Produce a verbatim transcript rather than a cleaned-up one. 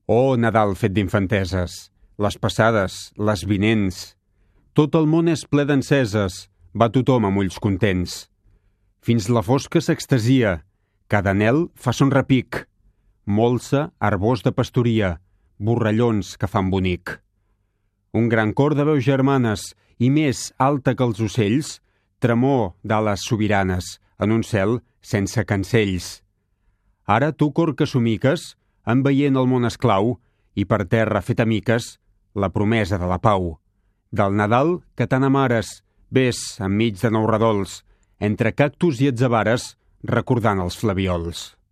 Oh, Nadal fet d'infanteses, les passades, les vinents. Tot el món és ple d'enceses, va tothom amb ulls contents. Fins la fosca s'extasia, cada anel fa son repic. Molsa, arbós de pastoria, borrallons que fan bonic. Un gran cor de veus germanes i més alta que els ocells, tremor d'ales sobiranes en un cel sense cancells. Ara tu, cor que somiques, en veient el món esclau i per terra fet amiques la promesa de la pau. Del Nadal que tant amares, ves enmig de nou redols, entre cactus i atzabares, recordant els flaviols.